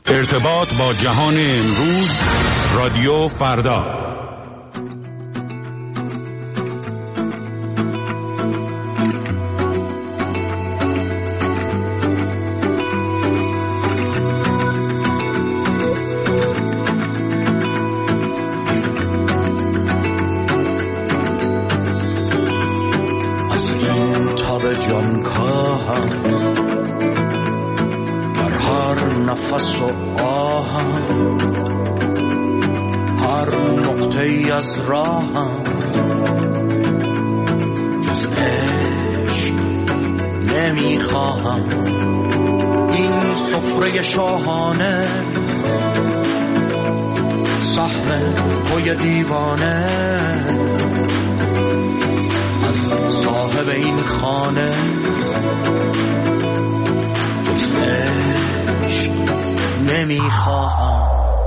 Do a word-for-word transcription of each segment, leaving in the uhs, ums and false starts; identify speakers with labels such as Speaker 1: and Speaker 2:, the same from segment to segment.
Speaker 1: ارتباط با جهان امروز، رادیو فردا.
Speaker 2: از این تاب جان کاهم در هر نفس و آهم، هر نقطه‌ای از راهم جز عشق نمیخواهم. این سفره شاهانه سهم پای دیوانه، از صاحب این خانه جز عشق نمیخواهم.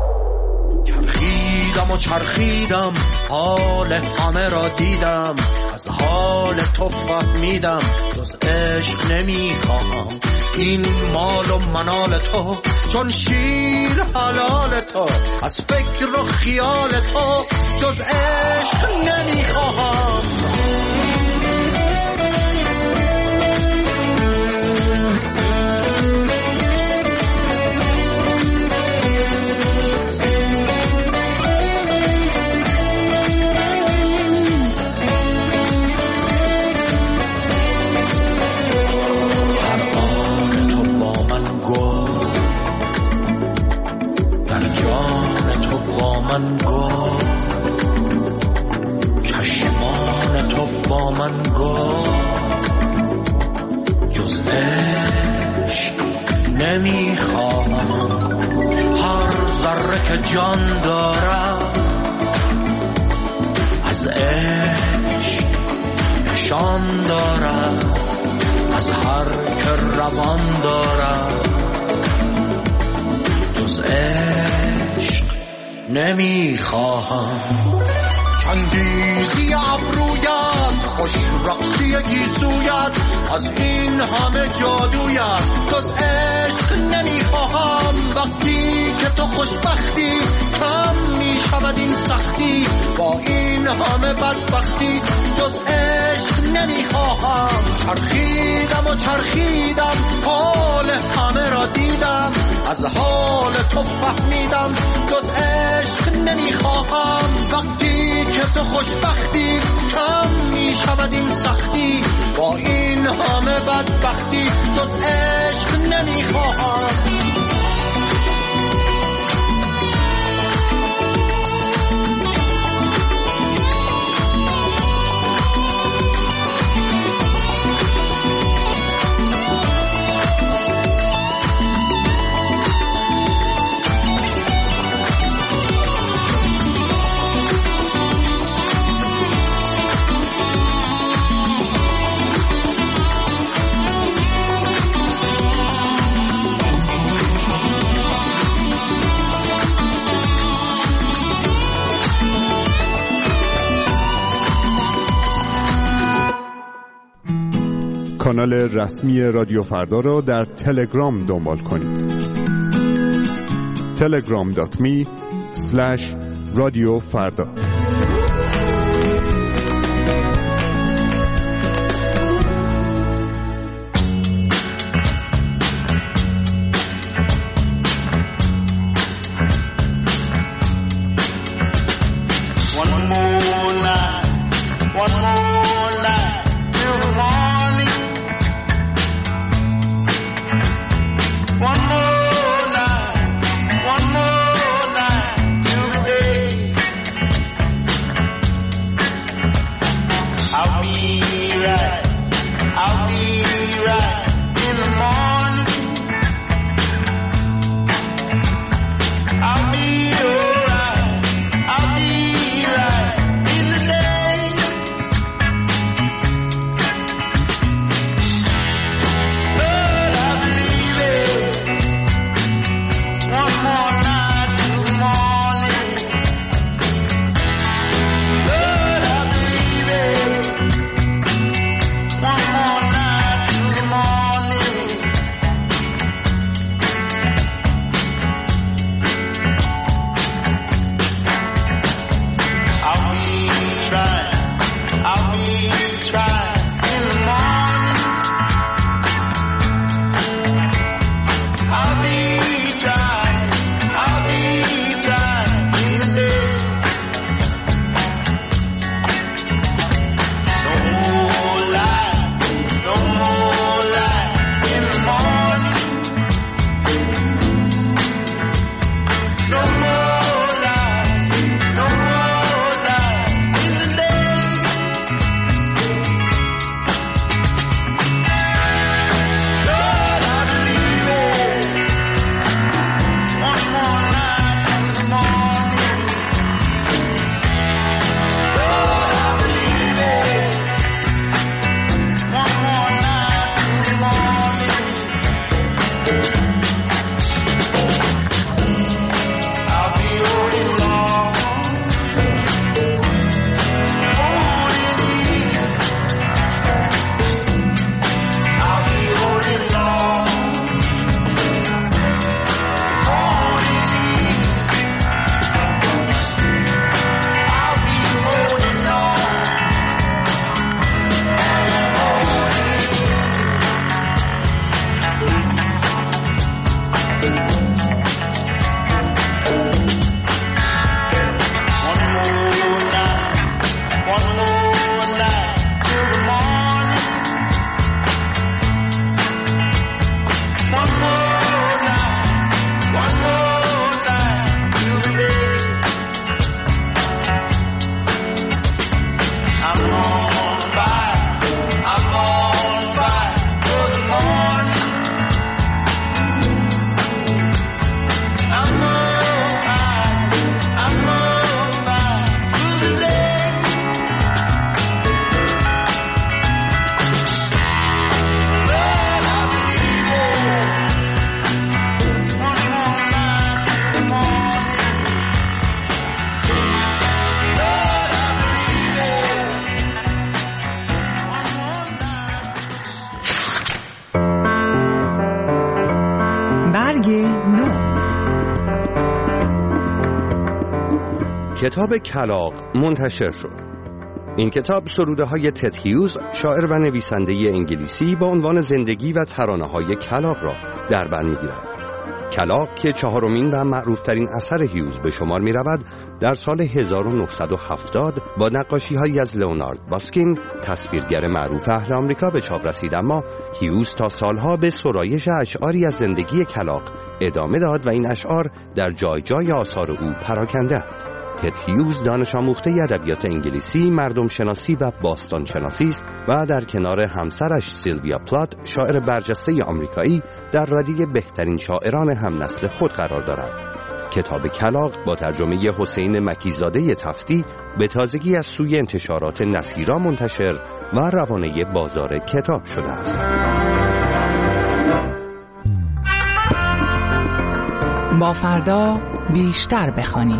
Speaker 2: چرخیدم و چرخیدم، حال همه را دیدم، از حال تو فهمیدم جز عشق نمیخواهم. این مال و منال تو چون شیر حلال تو، از فکر و خیال تو جز عشق نمیخواهم. من گو چشمان تو با من گو جز عشق نمیخواهم. هر ذره که جان دارم از عشق نشان دارم، از هر که روان دارم جز عشق نمیخواهم. چندیزی ابرویت، خوش رقصی گیسویت، از این همه جادویت جز عشق نمیخواهم. وقتی که تو خوشبختی کم میشود این سختی، با این همه بدبختی جز عشق نمیخواهم. چرخیدم و چرخیدم، حال همه را دیدم، از حال تو فهمیدم جز عشق نمیخواهم. وقتی که تو خوشبختی کم میشود این سختی، با این همه بدبختی جز عشق نمیخواهم.
Speaker 3: کانال رسمی رادیو فردا را در تلگرام دنبال کنید. تلگرام دات می اسلش رادیو فردا.
Speaker 4: برگ نو.
Speaker 5: کتاب کلاغ منتشر شد. این کتاب سروده های تد هیوز، شاعر و نویسنده انگلیسی، با عنوان زندگی و ترانه های کلاغ را در بر می‌گیرد. کلاغ که چهارمین و معروفترین اثر هیوز به شمار می رود، در سال هزار و نهصد و هفتاد با نقاشی های از لئونارد باسکین، تصویرگر معروف اهل آمریکا، به چاپ رسید، اما هیوز تا سالها به سرایش اشعاری از زندگی کلاغ ادامه داد و این اشعار در جای جای آثار او پراکنده. تد هیوز دانش آموخته ادبیات انگلیسی، مردم شناسی و باستان شناسی است و در کنار همسرش سیلویا پلات، شاعر برجسته آمریکایی، در ردیف بهترین شاعران هم نسل خود قرار دارد. کتاب کلاغ با ترجمه حسین مکیزاده تفتی به تازگی از سوی انتشارات نصیرا منتشر و روانه بازار کتاب شده است.
Speaker 4: با فردا بیشتر بخوانیم.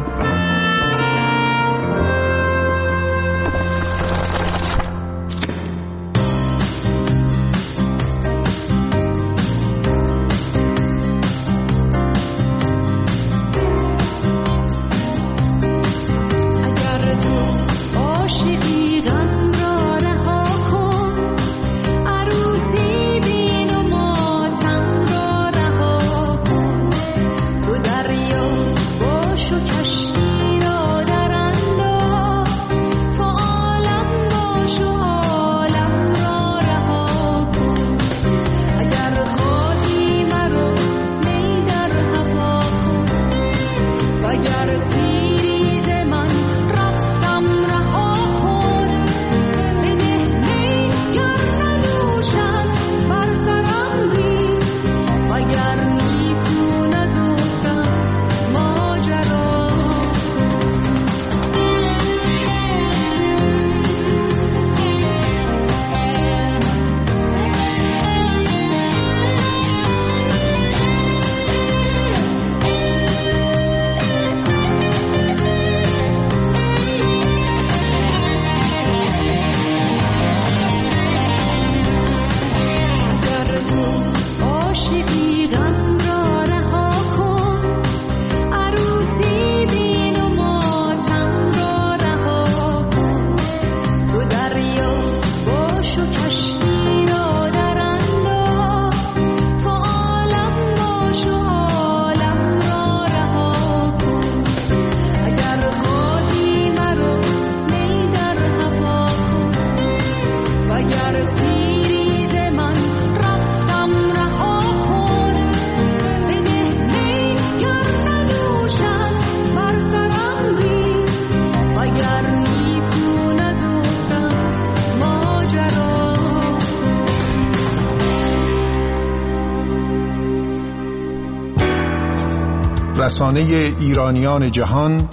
Speaker 6: رسانه ایرانیان جهان،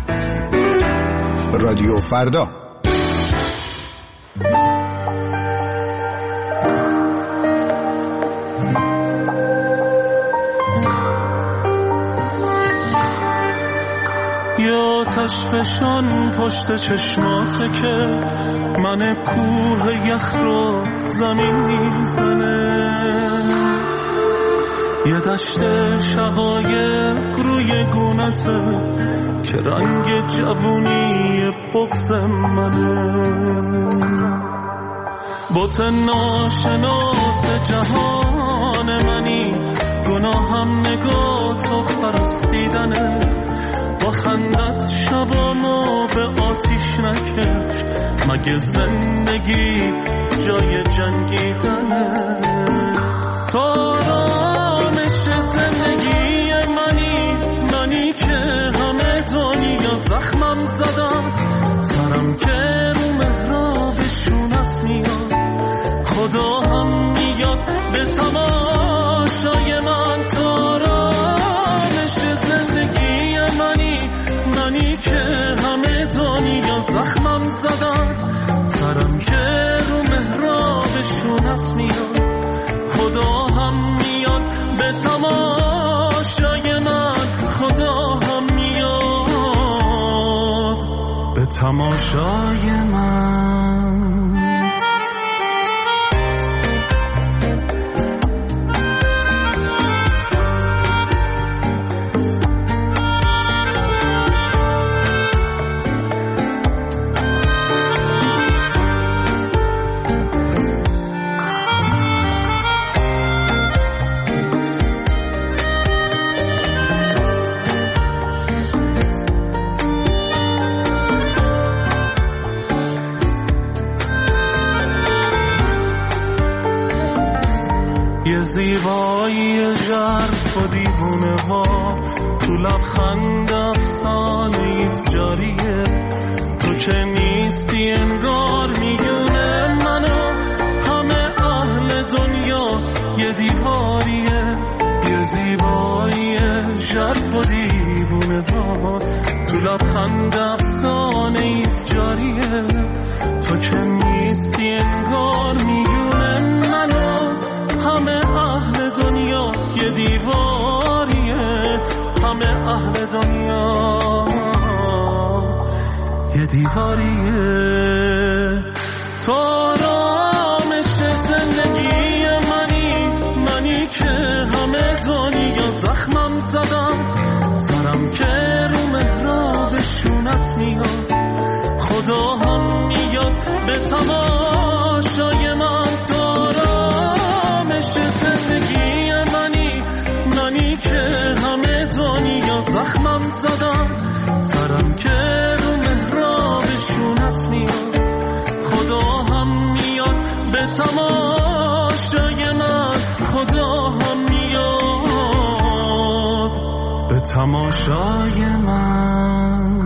Speaker 6: رادیو فردا.
Speaker 2: یا تشفشان پشت چشماته که من کوه یخ رو زمین میزنه، یه دشت شقایق روی گونته که رنگ جوونی بغض منه. بت ناشناس جهان منی، گناهم نگاه تو پرستیدنه. با خندت شبامو به آتیش نکش، مگه زندگی جای جنگیدنه؟ تو آرامش زندگی منی، منی که همه دنیا زخمم زدم، سرم که رو محراب شونت میاد، خدا هم میاد به تماشای من. تو آرامش زندگی منی، منی که همه دنیا زخمم زدم، سرم که رو محراب شونت میاد، خدا هم
Speaker 7: زیبایی ژرف و دیوونه ها، تو لبخند افسانه ایت جاریه. تو که نیستی انگار میونه منو، همه اهل دنیا یه دیواریه. یه زیبایی ژرف و دیوونه ها، تو لبخند افسانه ایت جاریه. تو که نیستی انگار میونه منو، همه اهل دنیا یه دیواریه. همه اهل دنیا یه دیواریه. تو آرامش زندگی منی، منی که همه دنیا زخمم زدم، سرم که رو محراب شونت میاد. خدا هم میاد به تماشای من. تو آرامش زندگی منی، منی که همه دنیا زخمم زدم، سرم که رو محراب شونت میاد. خدا هم میاد به تماشای من. خدا هم میاد به تماشای من.